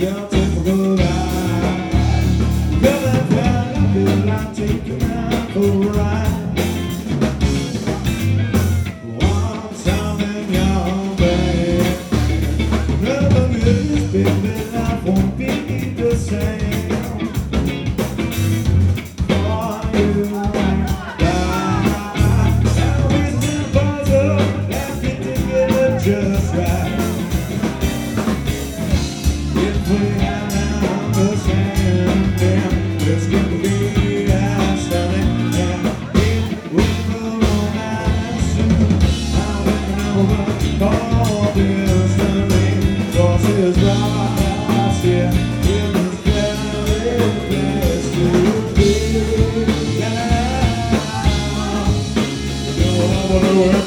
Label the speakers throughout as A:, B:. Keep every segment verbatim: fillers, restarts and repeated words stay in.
A: still typical ride. Feel that feel, I feel like taking out for a ride. Want something young, babe. Nothing good, baby, life won't be the same. For you and I, always in a puzzle, and get together just right. If we have an understanding, it's gonna be outstanding. And it will go on out soon. I'm looking over all this time. Cause it's right here in this very place to be now. You know I wanna work.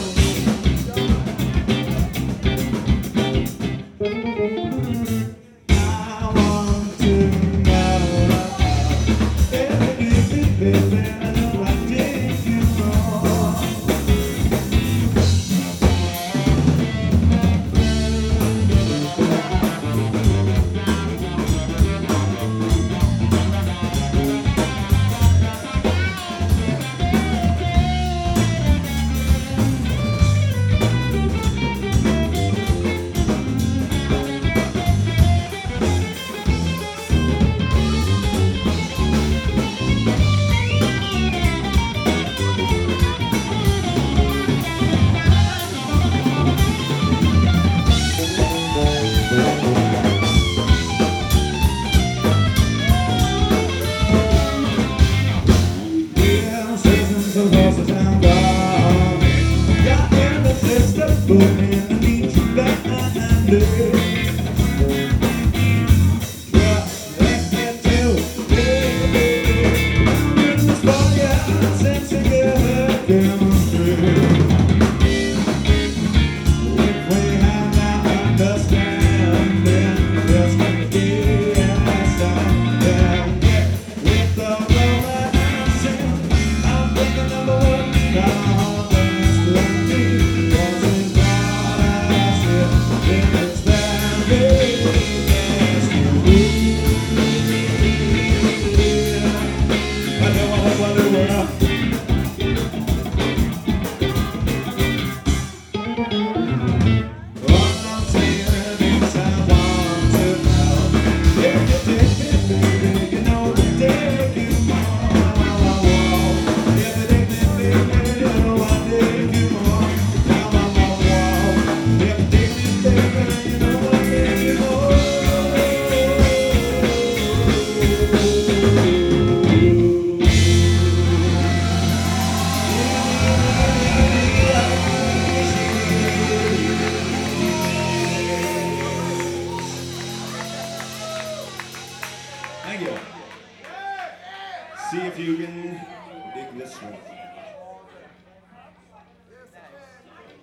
A: Thank you. See if you can